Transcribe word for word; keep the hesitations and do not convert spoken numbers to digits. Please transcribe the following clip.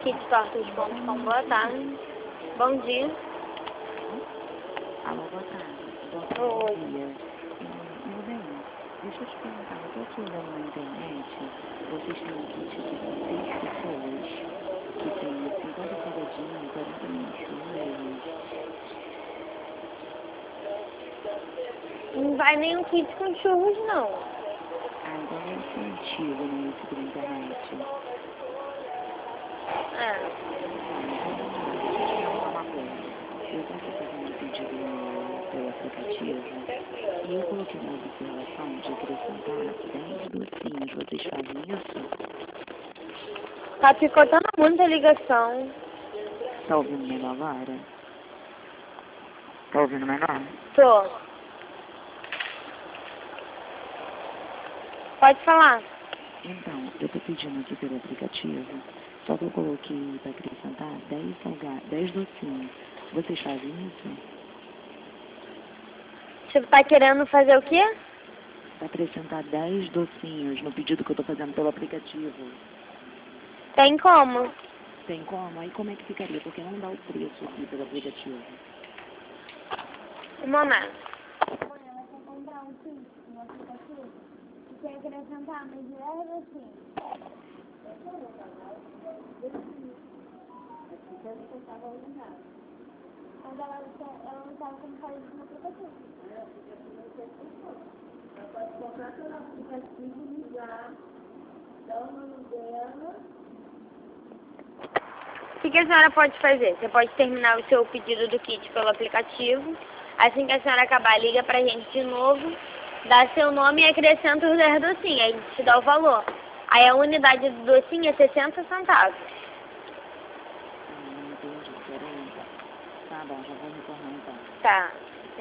kit tortas ponto com, boa tarde. Bom dia. Alô, boa tarde. Bom Oi. dia. É, meu bem, deixa eu te perguntar, eu tô aqui olhando na internet, vocês têm um kit aqui para seis pessoas, que tem cinquenta salgadinhos, quarenta mini churros. Não vai nenhum kit com churros, não. Ah, então deve ser antigo, né, esse pela internet. É. Tá, então vamos lá, deixa eu te perguntar uma coisa. Eu tô aqui fazendo um pedido no, pelo aplicativo, e eu coloquei uma observação de acrescentar dez docinhos. Vocês fazem isso? Tá picotando muito a ligação. Tá ouvindo melhor agora? Tá ouvindo melhor? Tô. Pode falar. Então, eu tô pedindo aqui pelo aplicativo, só que eu coloquei para acrescentar dez salgados, dez docinhos. Vocês fazem isso? Você tá querendo fazer o quê? Para acrescentar dez docinhos no pedido que eu tô fazendo pelo aplicativo. Tem como? Tem como? Aí como é que ficaria? Porque não dá o preço aqui pelo aplicativo. Um momento. Mãe, ela quer comprar um kit no aplicativo e quer acrescentar mais dez docinhos. Mas ela, ela não sabe como faz isso no aplicativo. Ela pode comprar pelo aplicativo, ligar, dar o nome dela. O que, que a senhora pode fazer? Você pode terminar o seu pedido do kit pelo aplicativo. Assim que a senhora acabar, liga pra gente de novo, dá seu nome e acrescenta os dez docinhos. Aí a gente te dá o valor. Aí a unidade do docinho é sessenta centavos. Ah, não entendi. Peraí. Tá bom, já vou retornar então. Tá.